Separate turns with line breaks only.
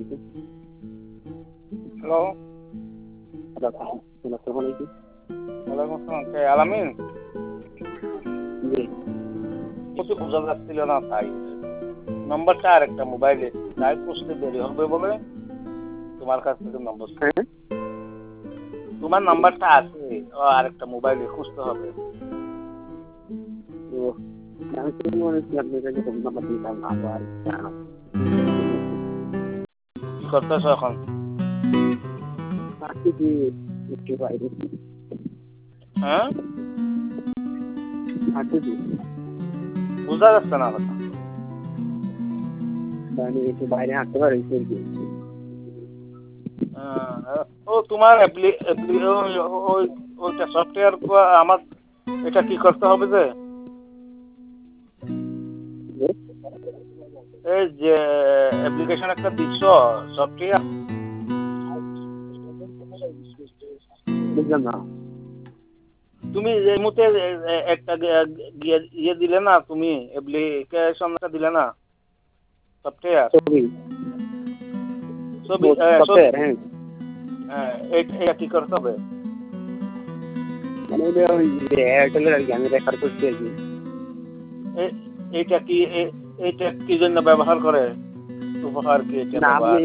Hello,
আসসালামু আলাইকুম।
ওয়ালাইকুম আসসালাম। কে আলামিন?
জি।
কিছু বোঝা যাচ্ছিল না তাই। নম্বরটা আর একটা মোবাইলে তাই খুঁজতে দেরি হবে বলে তোমার কাছ থেকে নম্বর।
হ্যাঁ?
তোমার নাম্বারটা আছে আর একটা মোবাইলে খুঁজতে হবে।
তো আমি তো মনে করি আপনার কাছে ফোন নাম্বার দিতাম না আবার
কি করতেছো এখন?
আজকে কি একটু বাইরে
হ্যাঁ,
আজকে কি
বোঝা যাচ্ছে না কথা।
আমি একটু বাইরে হাঁটতে পারি আর কি।
ও তোমার ওইটা সফটওয়্যার আমার এটা কি করতে হবে যে
যে,
এই যে অ্যাপ্লিকেশন একটা দিচ্ছ সফটওয়্যার,
বুঝলাম না।
তুমি এই মুহূর্তে একটা ইয়ে দিলে না, তুমি অ্যাপ্লিকেশনটা দিলে না সফটওয়্যার
ছবি
ছবি
সফটওয়্যার, হ্যাঁ।
এটা কি করতে হবে?
মানে ওটা ওই এয়ারটেলের আর কি, আমি রেফার করছি আর কি।
এইটা কি এইটা কি জন্য ব্যবহার করে? উপহার কি এটা
না,
ব্যবহার?